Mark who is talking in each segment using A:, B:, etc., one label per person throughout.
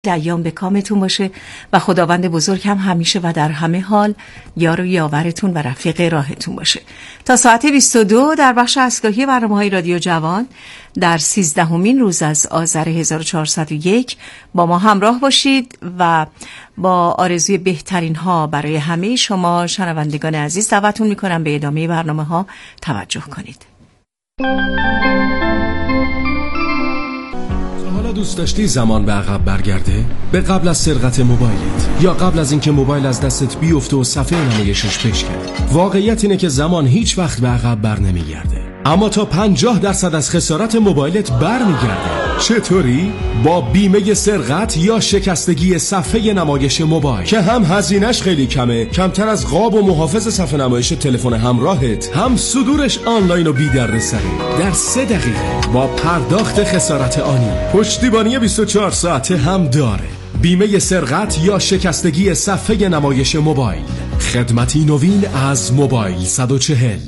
A: ایام به کامتون باشه و خداوند بزرگ هم همیشه و در همه حال یار و یاورتون و رفیق راهتون باشه. تا ساعت 22 در بخش اسکاهی برنامه‌های رادیو جوان در 13مین روز از آذر 1401 با ما همراه باشید و با آرزوی بهترین ها برای همه شما شنوندگان عزیز دعوتتون میکنم به ادامه برنامه توجه کنید.
B: حالا دوست داشتی زمان به عقب برگرده؟ به قبل از سرقت موبایلت یا قبل از اینکه موبایل از دستت بیفته و صفحه نمایشش بشکنه. واقعیت اینه که زمان هیچ وقت به عقب بر نمیگرده، اما تا 50% از خسارت موبایلت برمیگرده. چطوری؟ با بیمه سرقت یا شکستگی صفحه نمایش موبایل که هم هزینه‌اش خیلی کمه، کمتر از قاب و محافظ صفحه نمایش تلفن همراهت، هم صدورش آنلاین و بی دردسری در 3 دقیقه با پرداخت خسارت آنی. پشتیبانی 24 ساعته هم داره. بیمه سرقت یا شکستگی صفحه نمایش موبایل، خدمتی نوین از موبایل 140.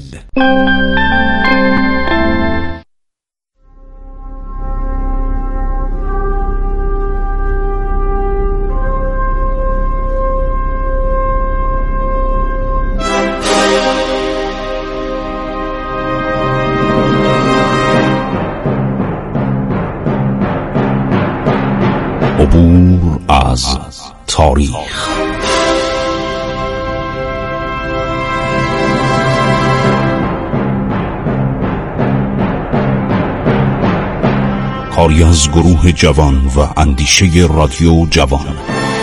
C: عبور از تاریخ. کاری از گروه جوان و اندیشه رادیو جوان.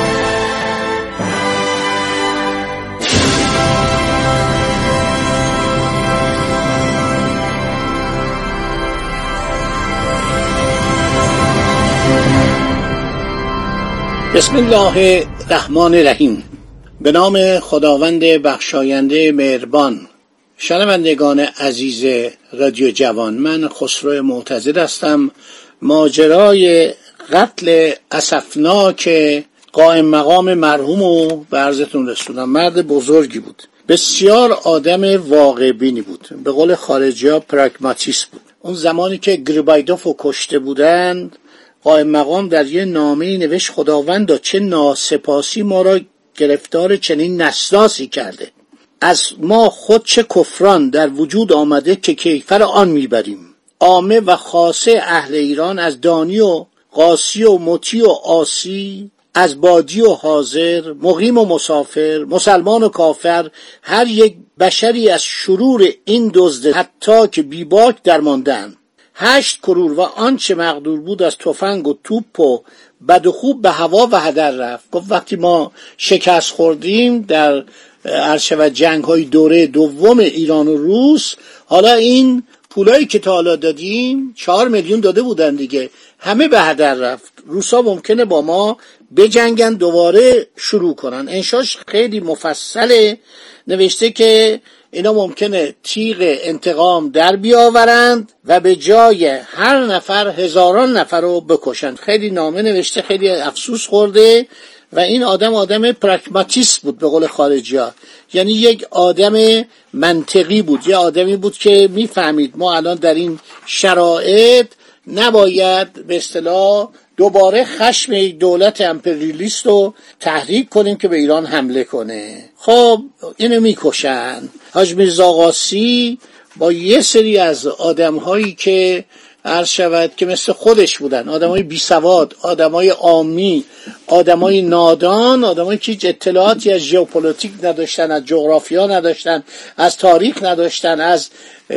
D: بسم الله الرحمن الرحیم. به نام خداوند بخشاینده مهربان. شنوندگان عزیز رادیو جوان، من خسرو معتزد هستم. ماجرای قتل اسفناک قائم مقام مرحوم رو به عرضتون رسوندم. مرد بزرگی بود، بسیار آدم واقع بینی بود، به قول خارجی ها پراگماتیست بود. اون زمانی که گریبایدوف رو کشته بودند، قائم مقام در یه نامه‌ای نوشت خداوندا چه ناسپاسی ما را گرفتار چنین نسناسی کرده. از ما خود چه کفران در وجود آمده که کیفر آن میبریم. عامه و خاصه اهل ایران، از دانی و قاسی و مطیع و عاصی، از بادی و حاضر، مقیم و مسافر، مسلمان و کافر، هر یک بشری از شرور این دزد حتی که بیباک درماندند. 8 کرور و آنچه مقدور بود از تفنگ و توپ و بد و خوب به هوا و هدر رفت. گفت وقتی ما شکست خوردیم در عرشه و جنگ های دوره دوم ایران و روس، حالا این پولایی که تا حالا دادیم 4 میلیون داده بودن دیگه، همه به هدر رفت. روسا ممکنه با ما بجنگن، دوباره شروع کنن. انشاش خیلی مفصله، نوشته که اینا ممکنه تیغ انتقام در بیاورند و به جای هر نفر هزاران نفر رو بکشند. خیلی نامه نوشته، خیلی افسوس خورده و این آدم پراگماتیست بود به قول خارجی ها، یعنی یک آدم منطقی بود، یه آدمی بود که میفهمید ما الان در این شرایط نباید به اصطلاح دوباره خشم یک دولت امپریالیست رو تحریک کنیم که به ایران حمله کنه. خب اینو میکشن. حاج میرزا قاسی با یه سری از آدم‌هایی که عرض شود که مثل خودش بودن، آدمای بی سواد، آدمای عامی، آدمای نادان، آدمایی که هیچ اطلاعاتی از ژئوپلیتیک نداشتن، از جغرافیا نداشتن، از تاریخ نداشتن، از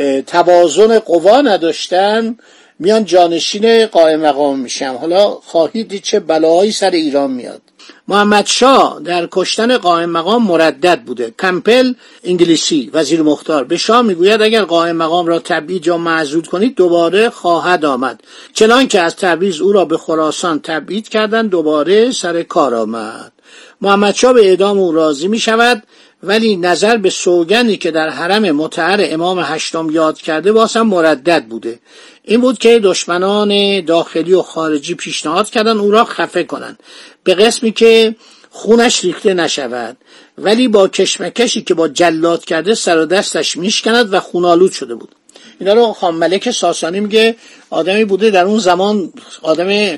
D: توازن قوا نداشتن، میان جانشین قائم مقام میشن. حالا خواهید دید چه بلاهایی سر ایران میاد. محمد شاه در کشتن قائم مقام مردد بوده. کمپل انگلیسی وزیر مختار به شاه میگوید اگر قائم مقام را تبعید یا معزول کنید دوباره خواهد آمد. چنان که از تبریز او را به خراسان تبعید کردند دوباره سر کار آمد. محمد شاه به اعدام او راضی میشود، ولی نظر به سوگندی که در حرم مطهر امام هشتم یاد کرده واسه مردد بوده. این بود که دشمنان داخلی و خارجی پیشنهاد کردن او را خفه کنند به قسمی که خونش ریخته نشود، ولی با کشمکشی که با جلاد کرده سر و دستش میشکند و خونالود شده بود. اینا رو خان ملک ساسانی میگه آدمی بوده در اون زمان، آدم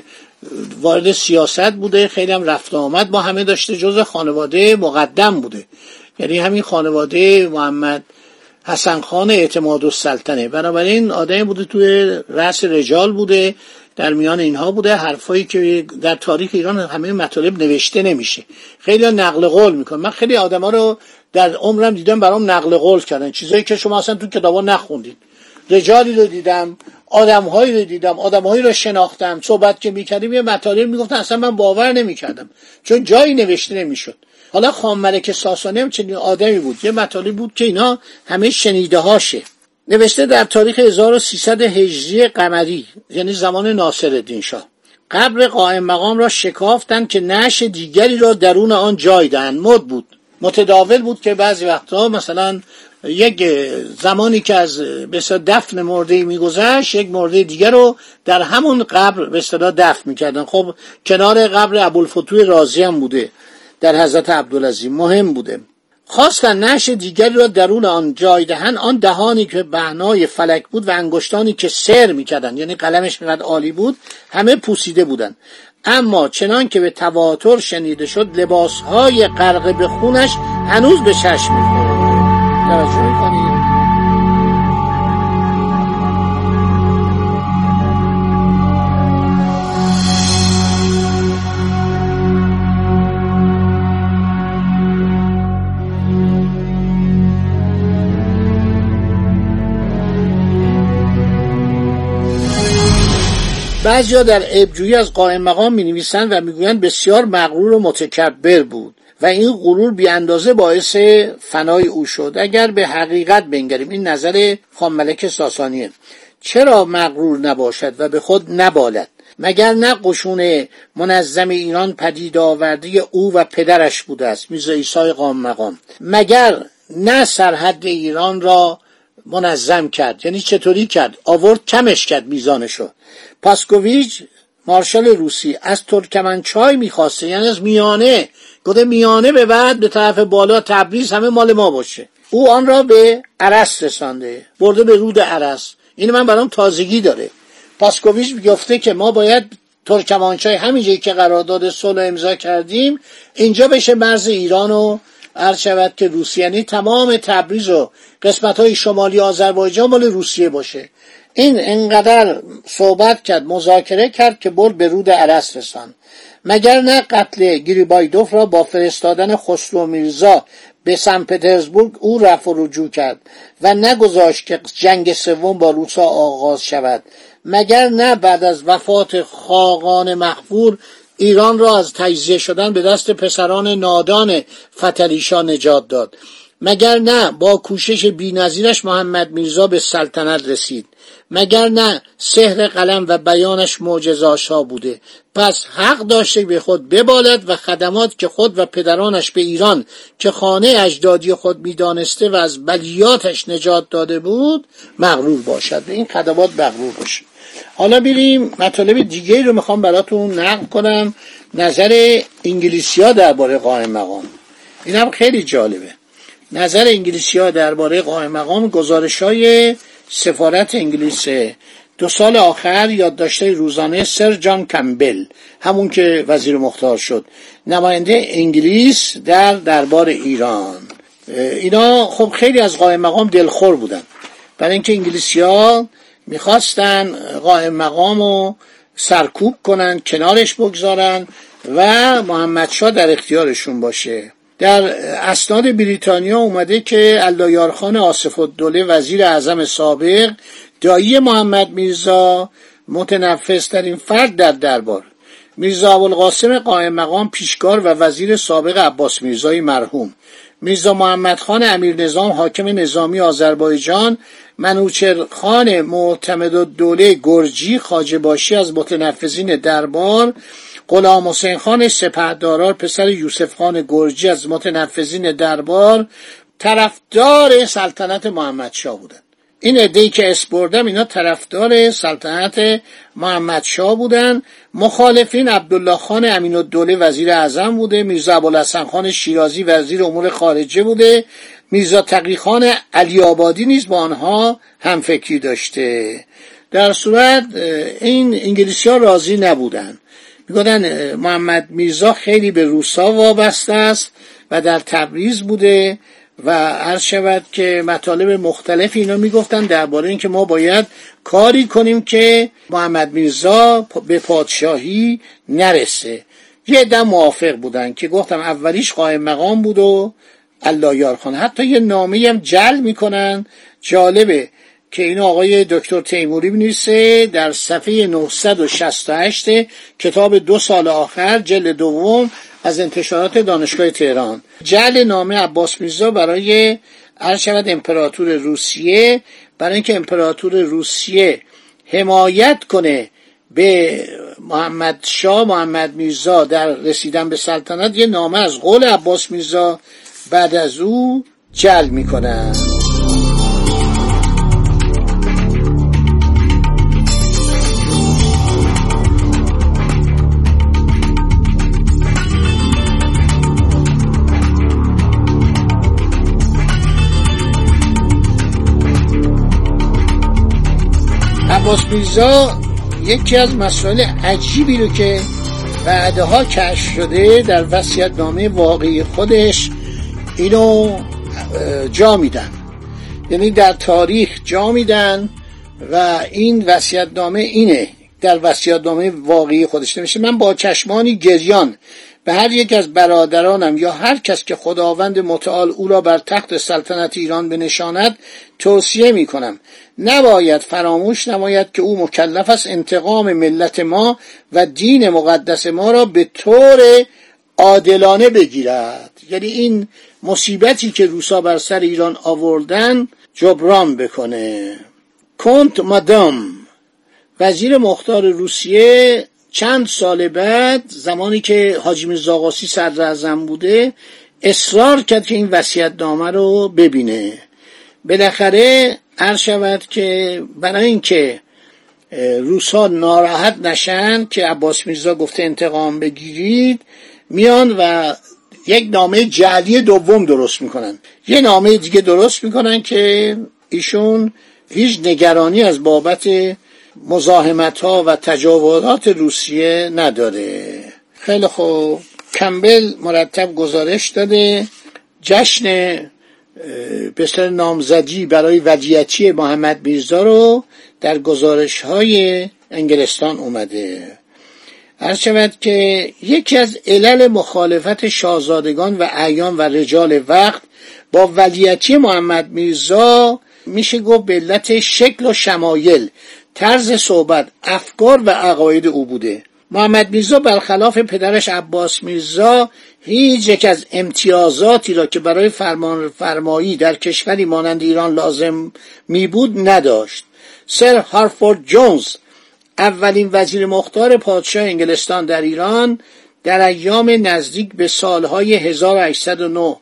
D: وارد سیاست بوده، خیلی هم رفت آمد با همه داشته، جزء خانواده مقدم بوده، یعنی همین خانواده محمد حسن خان اعتمادالسلطنه. بنابراین آدمی بوده توی رأس رجال بوده، در میان اینها بوده. حرفایی که در تاریخ ایران همه مطالب نوشته نمیشه، خیلی نقل قول میکنن. من خیلی آدما رو در عمرم دیدم برام نقل قول کردن، چیزایی که شما اصلا تو کتابا نخوندید. رجالی رو دیدم، آدم‌هایی رو دیدم، آدم‌هایی رو شناختم، صحبت که می‌کردیم یه مطالب میگفتن اصلا من باور نمی‌کردم چون جایی نوشته نمی‌شد. حالا خان ملک ساسانی هم چنین آدمی بود، یه مطالب بود که اینا همه شنیده هاشه. نوشته در تاریخ 1300 هجری قمری، یعنی زمان ناصرالدین شاه، قبر قائم مقام را شکافتند که نعش دیگری را درون آن جای دهند. مد بود، متداول بود که بعضی وقتا مثلا یک زمانی که از به اصطلاح دفن مرده‌ای میگذشت، یک مرده دیگر رو در همون قبر به اصطلاح دفن میکردن. خب کنار قبر ابوالفتوح رازی هم بوده در حضرت عبدالعظیم، مهم بوده. خواستن نعش دیگری را درون آن جای دهند. آن دهانی که بنای فلک بود و انگشتانی که سر میکردن، یعنی قلمش اینقدر عالی بود، همه پوسیده بودن. اما چنان که به تواتر شنیده شد لباسهای غرق به خونش هنوز به چشم می‌خورد. توجه می‌کنید؟ بعضیا در عیب‌جویی از قائم مقام می‌نویسند و می‌گویند بسیار مغرور و متکبر بود و این غرور بی اندازه باعث فنای او شد. اگر به حقیقت بنگریم، این نظر خان ملک ساسانیه، چرا مغرور نباشد و به خود نبالد؟ مگر نه قشون منظم ایران پدید آورده او و پدرش بوده است، میرزا عیسی قائم مقام؟ مگر نه سرحد ایران را منظم کرد؟ یعنی چطوری کرد؟ آورد کمش کرد میزانشو. پاسکوویچ مارشال روسی از ترکمنچای میخواسته، یعنی از میانه، گفته میانه به بعد به طرف بالا تبریز همه مال ما باشه. او آن را به ارس رسانده، برده به رود ارس. این من برام تازگی داره. پاسکوویچ گفته که ما باید ترکمنچای همینجایی که قرارداد صلح امضا کردیم اینجا بشه مرز ایران و عرض شود که روسیه، یعنی تمام تبریز و قسمت‌های شمالی آذربایجان مال روسیه باشه. این انقدر صحبت کرد، مذاکره کرد که برد به رود ارس رساند. مگر نه قتل گریبایدوف را با فرستادن خسرو میرزا به سن پترزبورگ او رفع و رجوع کرد و نگذاشت که جنگ سوم با روسا آغاز شود. مگر نه بعد از وفات خاقان مغفور ایران را از تجزیه شدن به دست پسران نادان فتلیشاه نجات داد. مگر نه با کوشش بی‌نظیرش محمد میرزا به سلطنت رسید. مگر نه سحر قلم و بیانش معجزه‌آسا بوده. پس حق داشته به خود ببالد و خدمات که خود و پدرانش به ایران که خانه اجدادی خود می‌دانسته و از بلیاتش نجات داده بود مغرور باشد، به این خدمات مغرور باشه. حالا بریم مطالب دیگه رو میخوام براتون نقل کنم. نظر انگلیسی‌ها درباره قائم مقام، اینم خیلی جالبه. نظر انگلیسی‌ها درباره قائم مقام، گزارش‌های سفارت انگلیس 2 سال آخر، یادداشت‌های روزانه سر جان کمبل، همون که وزیر مختار شد، نماینده انگلیس در دربار ایران. اینا خب خیلی از قائم مقام دلخور بودن، برای اینکه انگلیسی‌ها میخواستن قائم مقامو سرکوب کنن، کنارش بگذارن و محمدشاه در اختیارشون باشه. در اسناد بریتانیا اومده که اللهیارخان آصف الدوله وزیر اعظم سابق، دایی محمد میرزا، متنفس ترین فرد در دربار، میرزا ابوالقاسم قائم مقام پیشکار و وزیر سابق عباس میرزای مرحوم، میرزا محمد خان امیر نظام حاکم نظامی آذربایجان، منوچهر خان معتمدالدوله گرجی خواجه باشی از متنفذین دربار، غلام حسین خان سپهدارار پسر یوسف خان گرجی از متنفذین دربار طرفدار سلطنت محمدشاه بودند. این عده‌ای که اسپردم اینا طرفدار سلطنت محمدشاه بودند. مخالفین عبدالله خان امین‌الدوله وزیر اعظم بوده، میرزا ابوالحسن خان شیرازی وزیر امور خارجه بوده، میرزا تقی خان علی آبادی نیز با آنها همفکری داشته. در صورت این انگلیسی‌ها راضی نبودند. میگفتن محمد میرزا خیلی به روسا وابسته است و در تبریز بوده و عرض شود که مطالب مختلف اینا میگفتن درباره اینکه ما باید کاری کنیم که محمد میرزا به پادشاهی نرسه. یه عده موافق بودن که گفتم اولیش قائم مقام بود و الله یار خان. حتی یه نامه‌ای هم جعل میکنن. جالبه که این آقای دکتر تیموری بنویسه در صفحه 968 کتاب 2 سال آخر جلد دوم از انتشارات دانشگاه تهران، جعل نامه عباس میرزا برای عرض شود امپراتور روسیه، برای اینکه امپراتور روسیه حمایت کنه به محمد میرزا در رسیدن به سلطنت. یه نامه از قول عباس میرزا بعد از او جعل میکنن. عباس میرزا یکی از مسائل عجیبی رو که بعدها کشف شده در وصیت‌نامه واقعی خودش اینو جا میدن، یعنی در تاریخ جا میدن و این وصیت‌نامه اینه. در وصیت‌نامه واقعی خودش نمیشه: من با چشمانی گریان به هر یک از برادرانم یا هر کس که خداوند متعال او را بر تخت سلطنت ایران بنشاند توصیه می کنم نباید فراموش نماید که او مکلف است انتقام ملت ما و دین مقدس ما را به طور عادلانه بگیرد. یعنی این مصیبتی که روسا بر سر ایران آوردن جبران بکنه. کنت مادام وزیر مختار روسیه چند سال بعد، زمانی که حاجی میرزا آقاسی صدراعظم بوده، اصرار کرد که این وصیت‌نامه رو ببینه. بالاخره عرض شود که برای اینکه روس‌ها ناراحت نشن که عباس میرزا گفته انتقام بگیرید، میان و یک نامه جعلی دوم درست میکنن. یه نامه دیگه درست میکنن که ایشون هیچ نگرانی از بابت مزاحمت‌ها و تجاوزات روسیه نداره. خیلی خوب. کمبل مرتب گزارش داده جشن بسیار نامزدی برای ودیعتی محمد میرزا رو در گزارش‌های انگلستان اومده. عرض شود که یکی از علل مخالفت شاهزادگان و اعیان و رجال وقت با ودیعتی محمد میرزا میشه گفت به علت شکل و شمایل، طرز صحبت، افکار و عقاید او بوده. محمد میرزا برخلاف پدرش عباس میرزا هیچ یک از امتیازاتی را که برای فرمانفرمایی در کشوری مانند ایران لازم می بود نداشت. سر هارفورد جونز، اولین وزیر مختار پادشاه انگلستان در ایران، در ایام نزدیک به سالهای 1809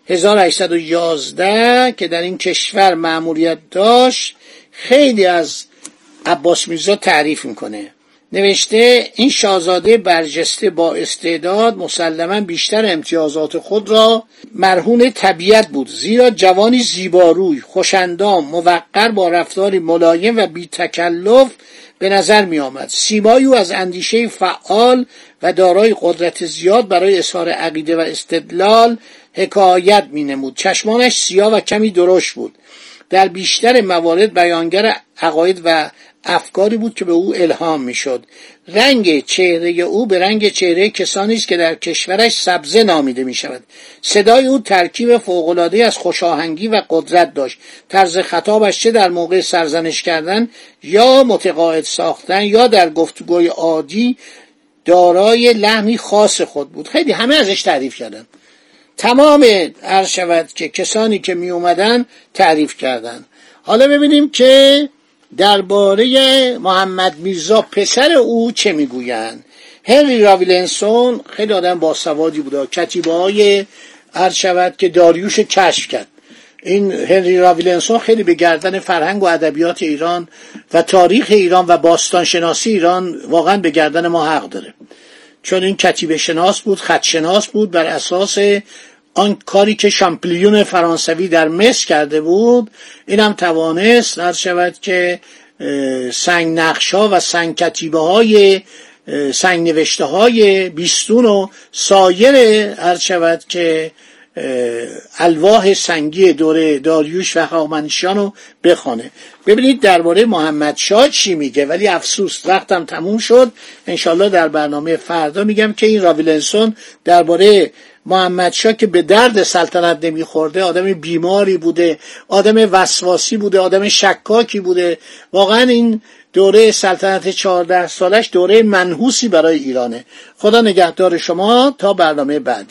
D: 1811 که در این کشور مأموریت داشت، خیلی از عباس میرزا تعریف میکنه. نوشته این شاهزاده برجسته با استعداد مسلماً بیشتر امتیازات خود را مرهون طبیعت بود، زیرا جوانی زیباروی، خوشندام، موقر، با رفتاری ملایم و بی تکلف به نظر می آمد. سیمای او از اندیشه فعال و دارای قدرت زیاد برای اظهار عقیده و استدلال حکایت می نمود. چشمانش سیاه و کمی درشت بود. در بیشتر موارد بیانگر عقاید و افکاری بود که به او الهام میشد. رنگ چهره او به رنگ چهره کسانی است که در کشورش سبزه نامیده می شود. صدای او ترکیب فوق‌العاده‌ای از خوشاهنگی و قدرت داشت. طرز خطابش چه در موقع سرزنش کردن یا متقاعد ساختن یا در گفتگوی عادی دارای لحنی خاص خود بود. خیلی همه ازش تعریف کردن. تمام عرض شود که کسانی که می اومدن تعریف کردن. حالا ببینیم که درباره محمد میرزا پسر او چه میگویند. هنری راویلنسون خیلی آدم باسوادی بود، کتیبه‌های عرض شود که داریوش کشف کرد. این هنری راویلنسون خیلی به گردن فرهنگ و ادبیات ایران و تاریخ ایران و باستان شناسی ایران واقعا به گردن ما حق داره، چون این کتیبه شناس بود، خط شناس بود. بر اساس آن کاری که شامپلیون فرانسوی در مصر کرده بود، این هم توانست عرض شود که سنگ نقش‌ها و سنگ کتیبه‌های سنگ نوشته های بیستون و سایر عرض شود که الواح سنگی دوره داریوش و هخامنشیان رو بخونه. ببینید درباره محمد شاه چی میگه، ولی افسوس وقتم تموم شد. انشالله در برنامه فردا میگم که این راویلنسون درباره محمد شاه که به درد سلطنت نمیخورده، آدم بیماری بوده، آدم وسواسی بوده، آدم شکاکی بوده. واقعا این دوره سلطنت 14 سالش دوره منحوسی برای ایرانه. خدا نگهدار شما تا برنامه بعدی.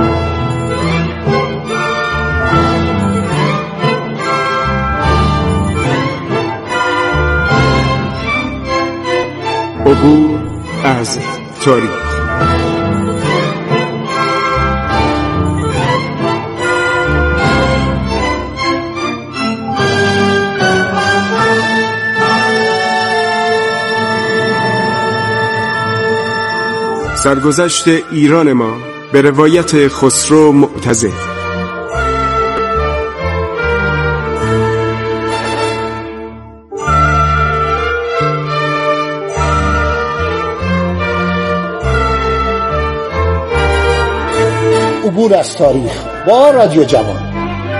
E: عبور از تاریخ. سرگذشت ایران ما به روایت خسرو معتضد.
D: عبور از تاریخ با رادیو جوان.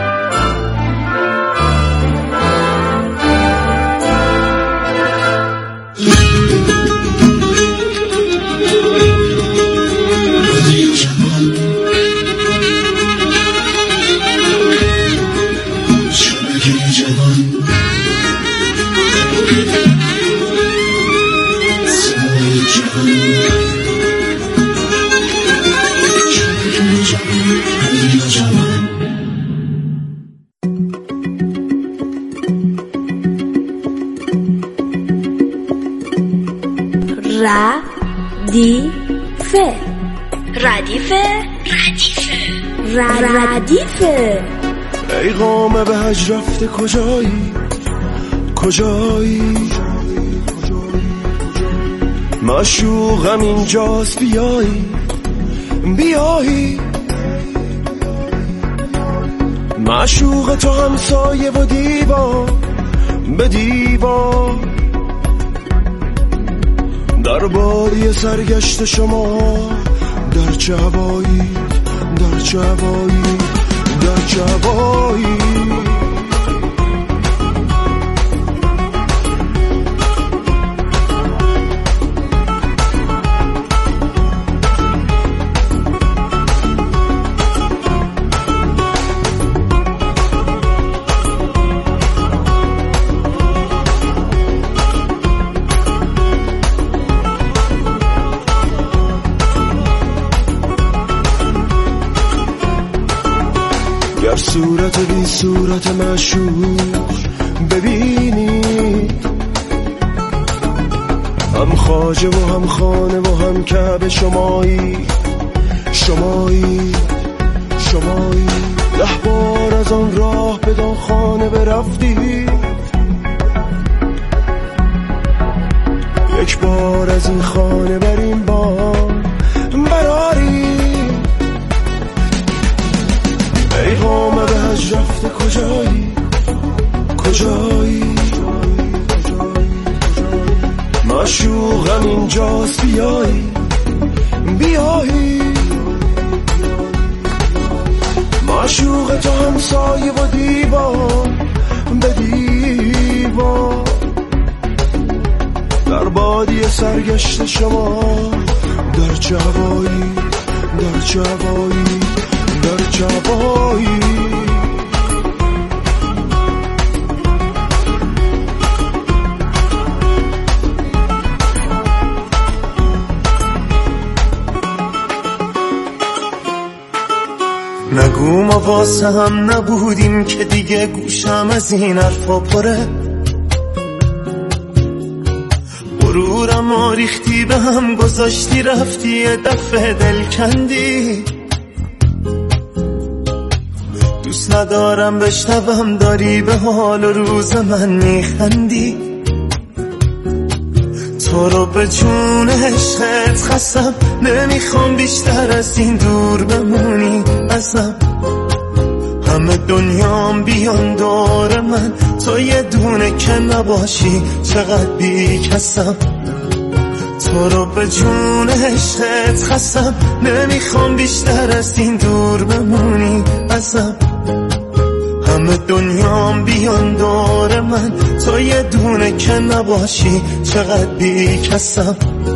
F: ردیفه
E: ای قامه به هج رفته کجایی معشوقم اینجاست بیایی معشوق تو همسایه و دیوار به دیوار در بادی سرگشت شما در جوایی گر صورت بی صورت معشوق ببینی، هم خواجه و هم خانه و هم کعبه شمایی 10 بار از آن راه بدان خانه برفتی، 1 بار از این خانه بر این بام براری. ای قامه به هج رفته کجایی معشوقم اینجاست بیایی معشوق تو همسایه و دیوار به دیوار در بادی سرگشت شما در جوایی
G: نگو ما واسه هم نبودیم که دیگه گوشم از این حرفا پره، غرورم آریختی به هم گذاشتی رفتی یه دفعه دل کندی. دوست ندارم بشنوم داری به حال و روز من میخندی، تو رو به جون عشقت خستم، نمیخوام بیشتر از این دور بمونی ازم. همه دنیام بیان دور من، تو یه دونه که نباشی چقدر بی کسم. تو رو به جون عشقت خستم، نمیخوام بیشتر از این دور بمونی ازم. همه دنیام بیان دور من، تو یه دونه که نباشی چقدر بیکسم.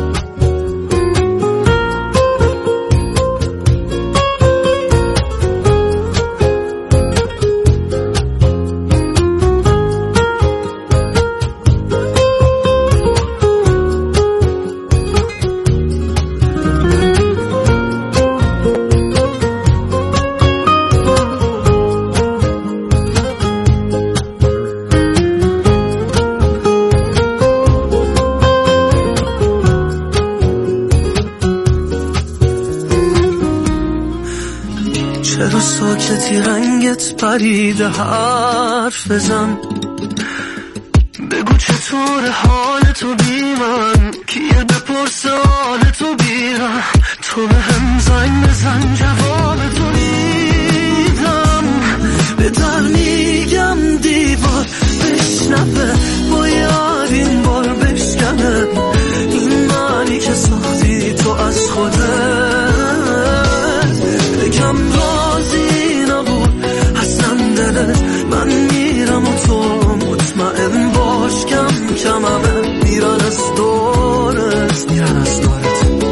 F: چرا ساکتی رنگت پریده، حرف بزن، بگو چطور حال تو بی من، کیه بپرسه حال تو بیرم، تو به هم زنگ بزن جواب تو میدم. به در میگم دیوار بشنفه، باید این بار بشکنه، این معنی که ساختی تو از خودت. بگم راضی نبود اصلا دلت، من میرم و تو مطمئن باش کم کم همه میرن از دورت، میرن از دورت.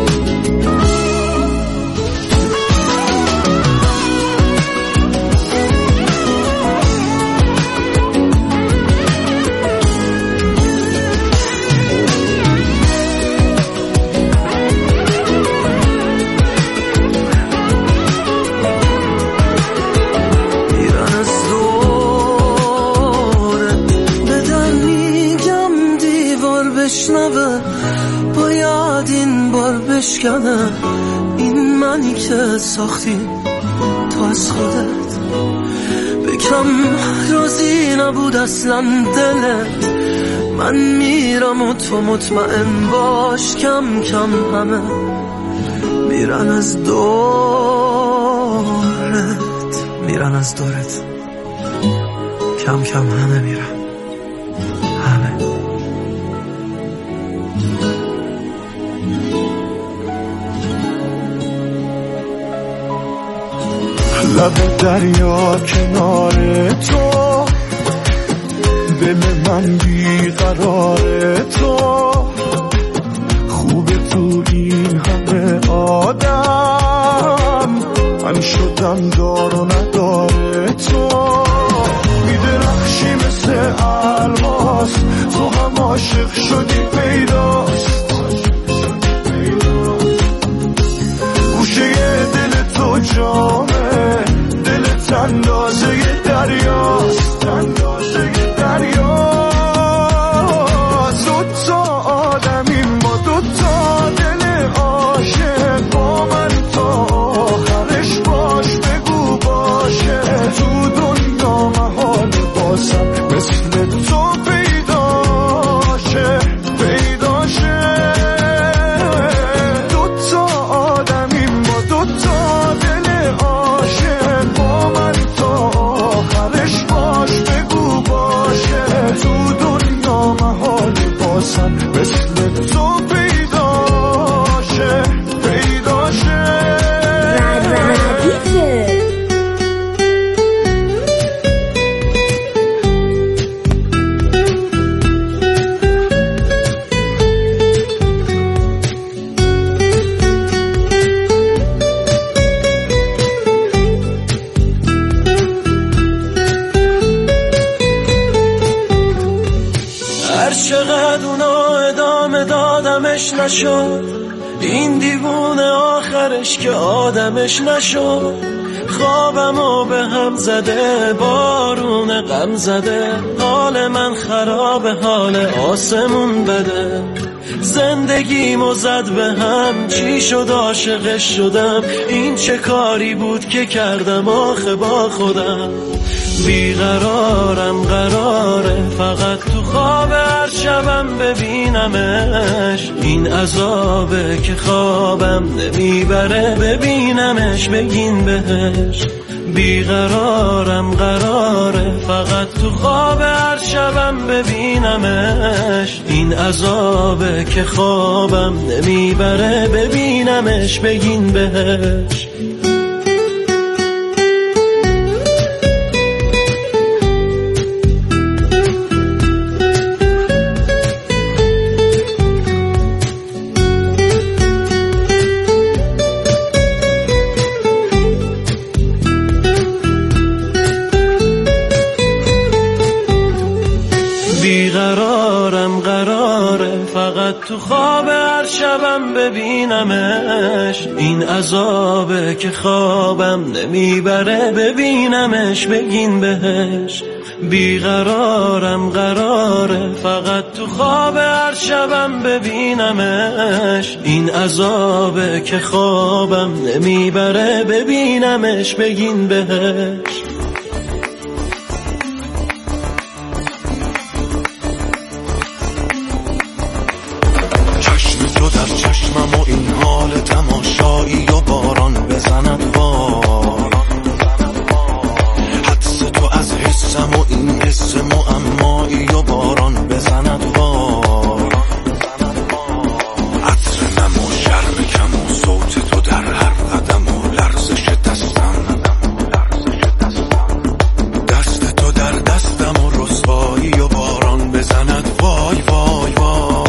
F: باید این بار بشکنه، این منی که ساختی تو از خودت. بکم راضی نبود اصلا دلت، من میرم و تو مطمئن باش کم کم همه میرن از دورت، میرن از دورت، کم کم همه میرن همه.
E: لب دریا کنار تو، دل من بیقرار تو، خوبه تو این همه آدم، من شدم دار و نداره تو. میدرخشی مثل الماس، تو هم عاشق شدی پیداست، گوشه دل تو جامه، دلت اندازه دریاست، اندازه دریاست. دوتا آدمیم با دوتا دل عاشق، با من تا آخرش باش بگو باشه، تو دنیا محال باسم مثل تو پیداشه، پیداشه. دوتا آدمیم با دوتا دل عاشق، با من تا آخرش باش بگو باشه، تو دنیا محال باسم مثل تو پیداشه، پیداشه.
F: هر چقدر اونا ادامه دادمش نشد، این دیوونه آخرش که آدمش نشد. خوابمو به هم زده بارون غم زده، حال من خراب حال آسمون بده. زندگیمو زد به هم، چی شد عاشقش شدم، این چه کاری بود که کردم آخه با خودم. بیقرارم قراره فقط تو خواب هر شبم ببینمش. این عذابه که خوابم نمیبره ببینمش بگین بهش. بیقرارم قراره فقط تو خواب هر شبم ببینمش. این عذابه که خوابم نمیبره ببینمش بگین بهش. بیقرارم قراره فقط تو خواب هر شبم ببینمش. این عذابه که خوابم نمیبره ببینمش بگین بهش. بیقرارم قراره فقط تو خواب هر شبم ببینمش. این عذابه که خوابم نمیبره ببینمش بگین بهش.
G: تو در چشمم و این حال تماشایی و باران بزند وار. حدس تو از حسم و این حس معمایی و باران بزند وار. عطر نم و شرم کم و صوت تو در هر قدم و لرزش دستم. دست تو در دستم و رسوایی و باران بزند وای وای وای.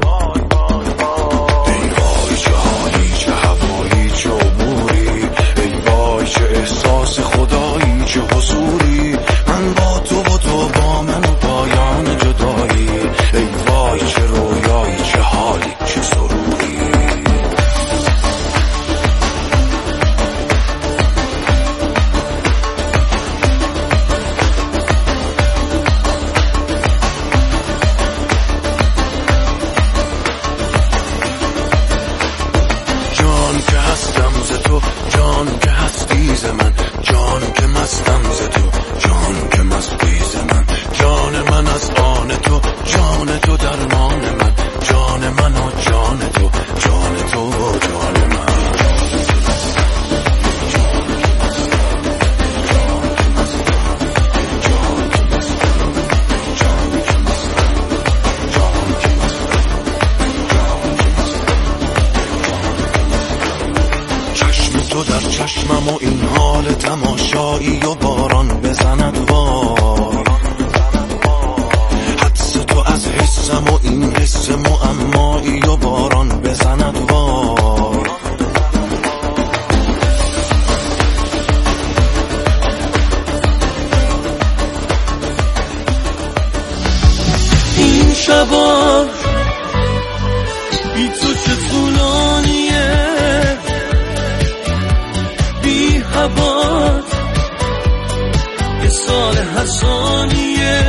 G: احساس خدایی چه حضوری. من با تو و تو با من و پایان جدایی. ای وای چه رویایی چه حالی چه سروری. جان که هستم ز تو جان که هستی ز من. جان که مستم ز تو جان که مستی ز من. جان من از آن تو جان تو درمان من. جان من و جان تو جان تو و جان من. تو در چشمم و این حال تماشایی و باران بزند وار. حدس تو از حسم و این حس معمایی و باران بزند وار.
F: این شبا بی تو چه طولانیه. بی هوات یه سال هر ثانیه.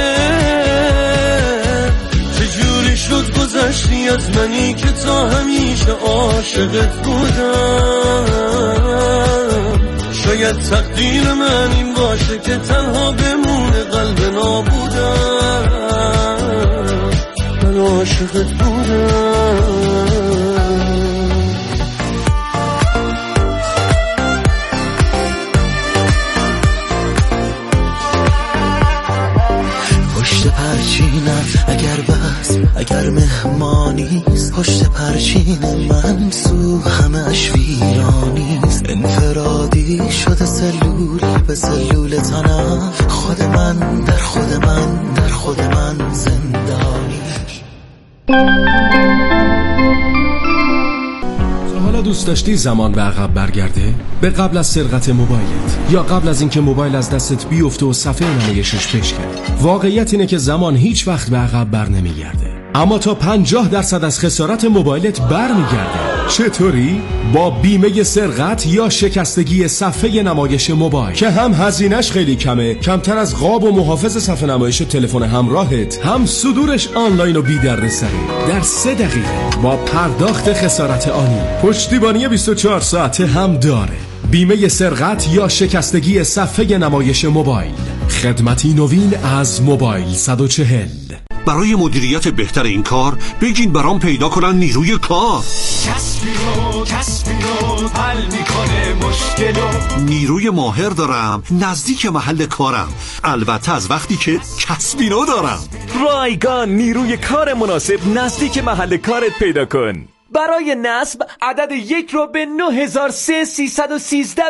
F: چجوری شد گذشتی از منی که تا همیشه عاشقت بودم. شاید تقدیر من این باشه که تنها بمونه قلب نابودم. من عاشقت بودم.
G: پشت پرچینم اگر بس اگر مهمانیست. پشت پرچین من سو همه اش ویرانیست. انفرادی شده سلول به سلول تنم. خود من در خود من در خود من زندانی.
B: حالا دوست داشتی زمان به عقب برگرده؟ به قبل از سرقت موبایلت یا قبل از اینکه موبایل از دستت بیفته و صفحه نمایشش بشکنه. واقعیت اینه که زمان هیچ وقت به عقب بر نمیگرده، اما تا 50% از خسارت موبایلت برمیگرده. چطوری؟ با بیمه سرقت یا شکستگی صفحه نمایش موبایل که هم هزینه‌اش خیلی کمه، کمتر از قاب و محافظ صفحه نمایش تلفن همراهت، هم صدورش آنلاین و بی دردسره. در 3 دقیقه با پرداخت خسارت آنی، پشتیبانی 24 ساعته هم داره. بیمه سرقت یا شکستگی صفحه نمایش موبایل خدمتی نوین از موبایل 140.
C: برای مدیریت بهتر این کار بگین برام پیدا کنن نیروی کار.
H: کسبینو حل میکنه مشکلو.
C: نیروی ماهر دارم نزدیک محل کارم، البته از وقتی که کسبینو دارم.
I: رایگان نیروی کار مناسب نزدیک محل کارت پیدا کن. برای نصب عدد 1 رو به 9313